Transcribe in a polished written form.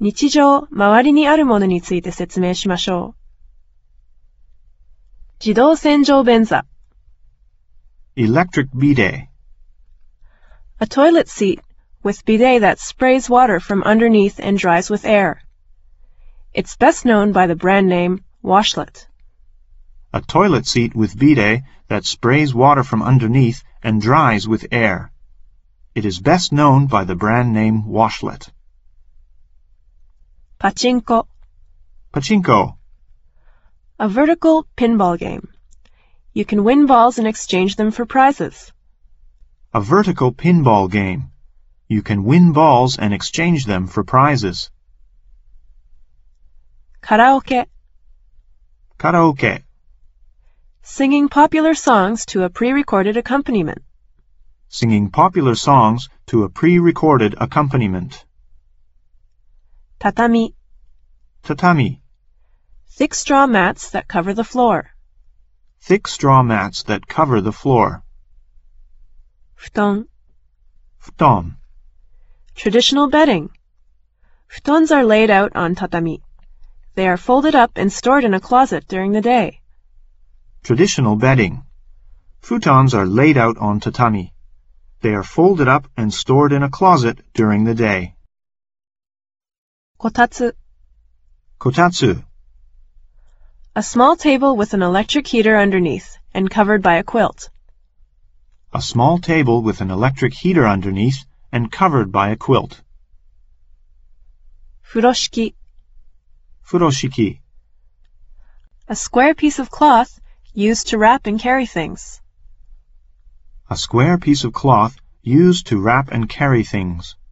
日常、周りにあるものについて説明しましょう。自動洗浄便座。 Electric bidet. A toilet seat with bidet that sprays water from underneath and dries with air. It's best known by the brand name Washlet. A toilet seat with bidet that sprays water from underneath and dries with air. It is best known by the brand name Washlet. パチンコ。 Pachinko. A vertical pinball game. You can win balls and exchange them for prizes. A vertical pinball game. You can win balls and exchange them for prizes. カラオケ。 Karaoke. Singing popular songs to a pre-recorded accompaniment. Singing popular songs to a pre-recorded accompaniment. 畳。 Tatami. Thick straw mats that cover the floor. Thick straw mats that cover the floor. 布団。 Futon. Traditional bedding. Futons are laid out on tatami. They are folded up and stored in a closet during the day. Traditional bedding. Futons are laid out on tatami. They are folded up and stored in a closet during the day. こたつ。 Kotatsu. A small table with an electric heater underneath and covered by a quilt. A small table with an electric heater underneath and covered by a quilt. 風呂敷。 Furoshiki. A square piece of cloth used to wrap and carry things. A square piece of cloth used to wrap and carry things.